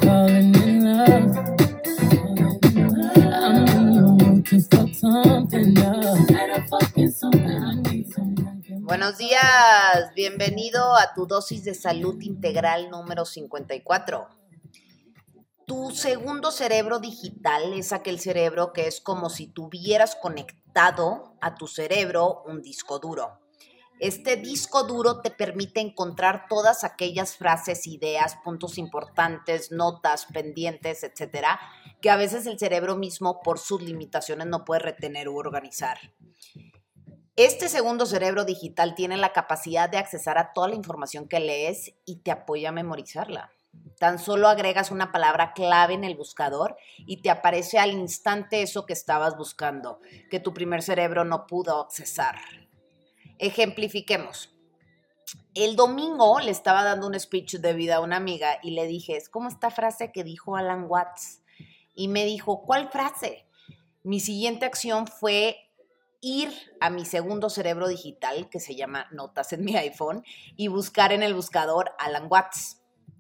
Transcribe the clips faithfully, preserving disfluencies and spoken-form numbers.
falling in love. I'm in the mood to fuck something up. Better fucking something. I need something. Buenos días, bienvenido a tu dosis de salud integral número cincuenta y cuatro. Tu segundo cerebro digital es aquel cerebro que es como si tuvieras conectado a tu cerebro un disco duro. Este disco duro te permite encontrar todas aquellas frases, ideas, puntos importantes, notas, pendientes, etcétera, que a veces el cerebro mismo por sus limitaciones no puede retener u organizar. Este segundo cerebro digital tiene la capacidad de accesar a toda la información que lees y te apoya a memorizarla. Tan solo agregas una palabra clave en el buscador y te aparece al instante eso que estabas buscando, que tu primer cerebro no pudo accesar. Ejemplifiquemos. El domingo le estaba dando un speech de vida a una amiga y le dije, es como esta frase que dijo Alan Watts. Y me dijo, ¿cuál frase? Mi siguiente acción fue ir a mi segundo cerebro digital, que se llama Notas en mi iPhone, y buscar en el buscador Alan Watts.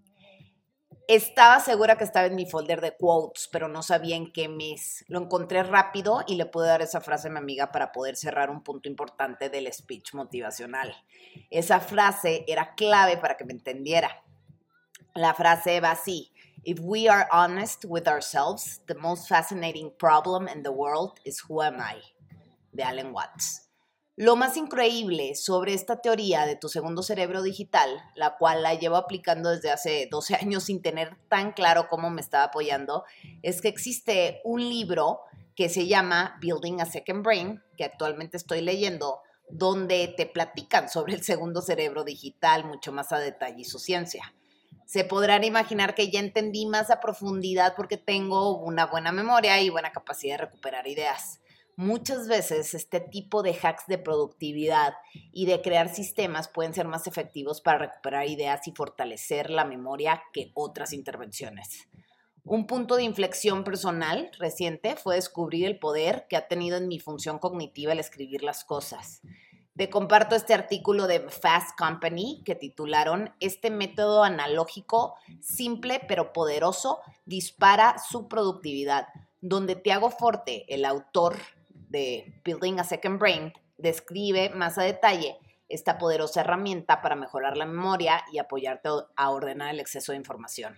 Estaba segura que estaba en mi folder de quotes, pero no sabía en qué mes. Lo encontré rápido y le pude dar esa frase a mi amiga para poder cerrar un punto importante del speech motivacional. Esa frase era clave para que me entendiera. La frase va así. If we are honest with ourselves, the most fascinating problem in the world is who am I, de Alan Watts. Lo más increíble sobre esta teoría de tu segundo cerebro digital, la cual la llevo aplicando desde hace doce años sin tener tan claro cómo me estaba apoyando, es que existe un libro que se llama Building a Second Brain, que actualmente estoy leyendo, donde te platican sobre el segundo cerebro digital mucho más a detalle y su ciencia. Se podrán imaginar que ya entendí más a profundidad porque tengo una buena memoria y buena capacidad de recuperar ideas. Muchas veces este tipo de hacks de productividad y de crear sistemas pueden ser más efectivos para recuperar ideas y fortalecer la memoria que otras intervenciones. Un punto de inflexión personal reciente fue descubrir el poder que ha tenido en mi función cognitiva el escribir las cosas. Te comparto este artículo de Fast Company que titularon Este método analógico, simple pero poderoso, dispara su productividad, donde Tiago Forte, el autor de Building a Second Brain, describe más a detalle esta poderosa herramienta para mejorar la memoria y apoyarte a ordenar el exceso de información.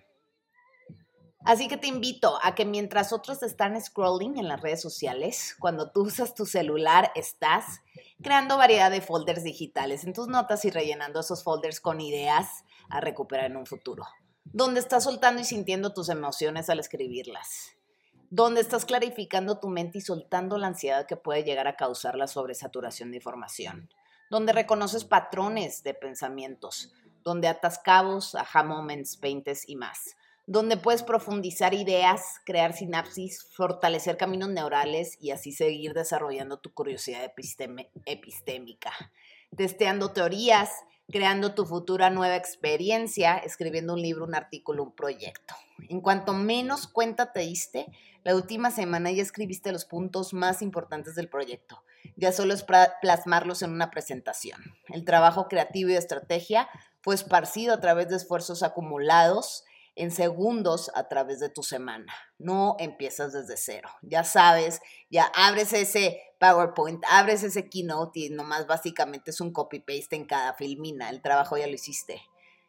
Así que te invito a que mientras otros están scrolling en las redes sociales, cuando tú usas tu celular estás creando variedad de folders digitales en tus notas y rellenando esos folders con ideas a recuperar en un futuro, donde estás soltando y sintiendo tus emociones al escribirlas, donde estás clarificando tu mente y soltando la ansiedad que puede llegar a causar la sobresaturación de información, donde reconoces patrones de pensamientos, donde atas cabos, aha moments, veintes y más, donde puedes profundizar ideas, crear sinapsis, fortalecer caminos neurales y así seguir desarrollando tu curiosidad episteme- epistémica, testeando teorías, creando tu futura nueva experiencia, escribiendo un libro, un artículo, un proyecto. En cuanto menos cuenta te diste, la última semana ya escribiste los puntos más importantes del proyecto. Ya solo es plasmarlos en una presentación. El trabajo creativo y de estrategia fue esparcido a través de esfuerzos acumulados en segundos a través de tu semana. No empiezas desde cero. Ya sabes, ya abres ese PowerPoint, abres ese Keynote y nomás básicamente es un copy-paste en cada filmina. El trabajo ya lo hiciste.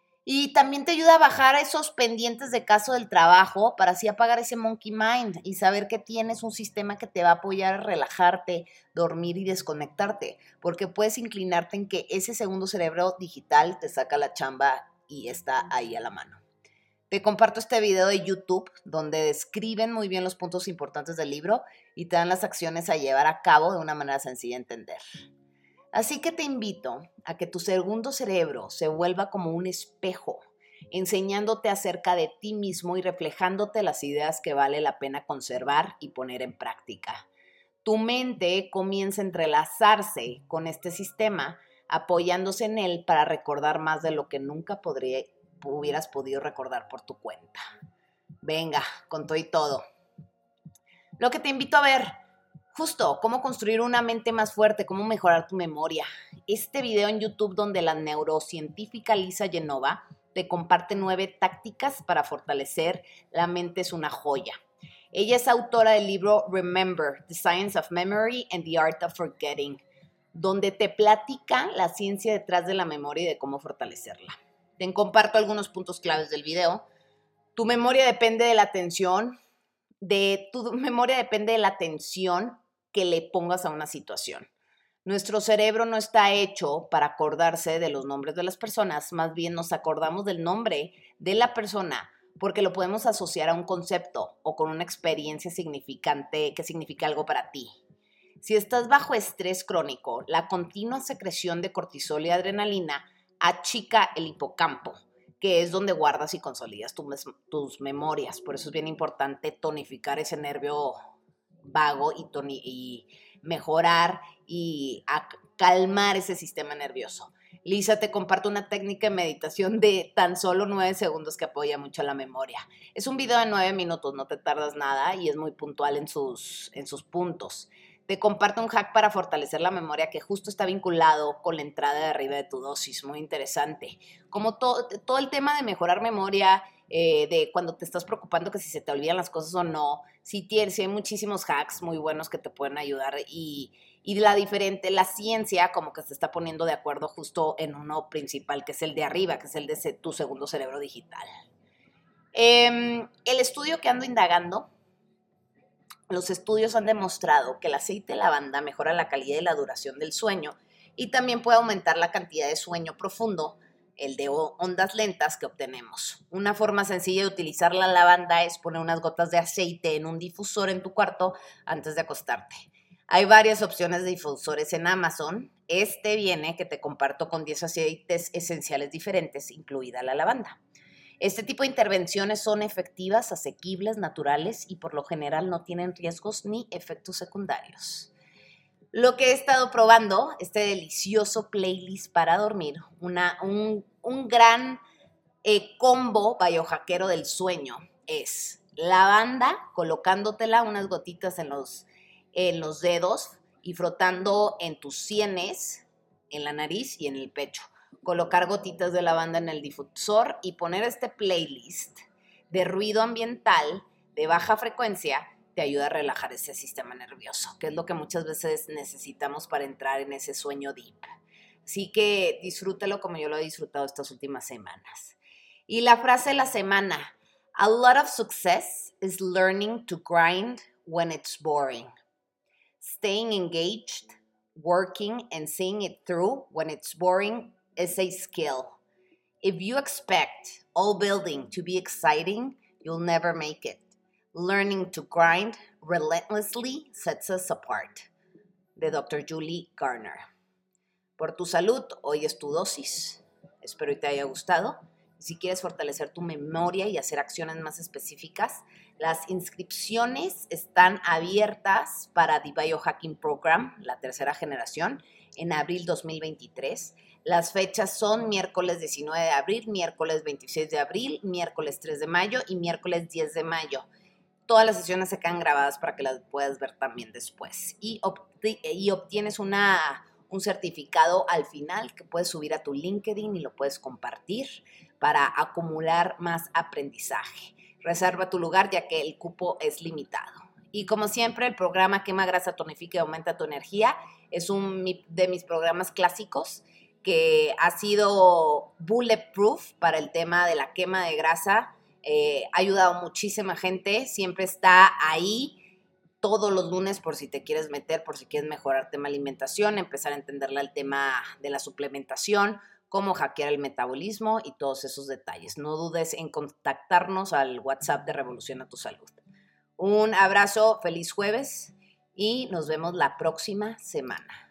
Y también te ayuda a bajar esos pendientes de caso del trabajo para así apagar ese monkey mind y saber que tienes un sistema que te va a apoyar a relajarte, dormir y desconectarte, porque puedes inclinarte en que ese segundo cerebro digital te saca la chamba y está ahí a la mano. Te comparto este video de YouTube donde describen muy bien los puntos importantes del libro y te dan las acciones a llevar a cabo de una manera sencilla de entender. Así que te invito a que tu segundo cerebro se vuelva como un espejo, enseñándote acerca de ti mismo y reflejándote las ideas que vale la pena conservar y poner en práctica. Tu mente comienza a entrelazarse con este sistema, apoyándose en él para recordar más de lo que nunca podría, hubieras podido recordar por tu cuenta. Venga, con todo y todo. Lo que te invito a ver, justo, cómo construir una mente más fuerte, cómo mejorar tu memoria. Este video en YouTube donde la neurocientífica Lisa Genova te comparte nueve tácticas para fortalecer la mente. Es una joya. Ella es autora del libro Remember, The Science of Memory and the Art of Forgetting, donde te platica la ciencia detrás de la memoria y de cómo fortalecerla. Te comparto algunos puntos claves del video. Tu memoria depende de la atención, de tu memoria depende de la atención que le pongas a una situación. Nuestro cerebro no está hecho para acordarse de los nombres de las personas, más bien nos acordamos del nombre de la persona porque lo podemos asociar a un concepto o con una experiencia significante que significa algo para ti. Si estás bajo estrés crónico, la continua secreción de cortisol y adrenalina achica el hipocampo, que es donde guardas y consolidas tu mes, tus memorias. Por eso es bien importante tonificar ese nervio vago y, toni, y mejorar y calmar ese sistema nervioso. Lisa te comparto una técnica de meditación de tan solo nueve segundos que apoya mucho la memoria. Es un video de nueve minutos, no te tardas nada y es muy puntual en sus, en sus puntos. Te comparto un hack para fortalecer la memoria que justo está vinculado con la entrada de arriba de tu dosis, muy interesante. Como to, todo el tema de mejorar memoria, eh, de cuando te estás preocupando que si se te olvidan las cosas o no, sí, tienes, sí hay muchísimos hacks muy buenos que te pueden ayudar y, y la diferente, la ciencia como que se está poniendo de acuerdo justo en uno principal, que es el de arriba, que es el de ese, tu segundo cerebro digital. Eh, el estudio que ando indagando, los estudios han demostrado que el aceite de lavanda mejora la calidad y la duración del sueño y también puede aumentar la cantidad de sueño profundo, el de ondas lentas que obtenemos. Una forma sencilla de utilizar la lavanda es poner unas gotas de aceite en un difusor en tu cuarto antes de acostarte. Hay varias opciones de difusores en Amazon. Este viene que te comparto con diez aceites esenciales diferentes, incluida la lavanda. Este tipo de intervenciones son efectivas, asequibles, naturales y por lo general no tienen riesgos ni efectos secundarios. Lo que he estado probando, este delicioso playlist para dormir, una, un, un gran eh, combo biohackero del sueño, es lavanda, colocándotela unas gotitas en los, en los dedos y frotando en tus sienes, en la nariz y en el pecho. Colocar gotitas de lavanda en el difusor y poner este playlist de ruido ambiental de baja frecuencia te ayuda a relajar ese sistema nervioso, que es lo que muchas veces necesitamos para entrar en ese sueño deep. Así que disfrútalo como yo lo he disfrutado estas últimas semanas. Y la frase de la semana: a lot of success is learning to grind when it's boring. Staying engaged, working and seeing it through when it's boring is a skill. If you expect all building to be exciting, you'll never make it. Learning to grind relentlessly sets us apart. De doctor Julie Garner. Por tu salud, hoy es tu dosis. Espero que te haya gustado. Si quieres fortalecer tu memoria y hacer acciones más específicas, las inscripciones están abiertas para The Biohacking Program, la tercera generación, en abril dos mil veintitrés. Las fechas son miércoles diecinueve de abril, miércoles veintiséis de abril, miércoles tres de mayo y miércoles diez de mayo. Todas las sesiones se quedan grabadas para que las puedas ver también después. Y, obti- y obtienes una, un certificado al final que puedes subir a tu LinkedIn y lo puedes compartir para acumular más aprendizaje. Reserva tu lugar ya que el cupo es limitado. Y como siempre, el programa Quema Grasa, Tonifica y Aumenta tu Energía es un de mis programas clásicos que ha sido bulletproof para el tema de la quema de grasa. Eh, ha ayudado a muchísima gente, siempre está ahí todos los lunes por si te quieres meter, por si quieres mejorar tema alimentación, empezar a entenderle el tema de la suplementación, cómo hackear el metabolismo y todos esos detalles. No dudes en contactarnos al WhatsApp de Revoluciona tu Salud. Un abrazo, feliz jueves y nos vemos la próxima semana.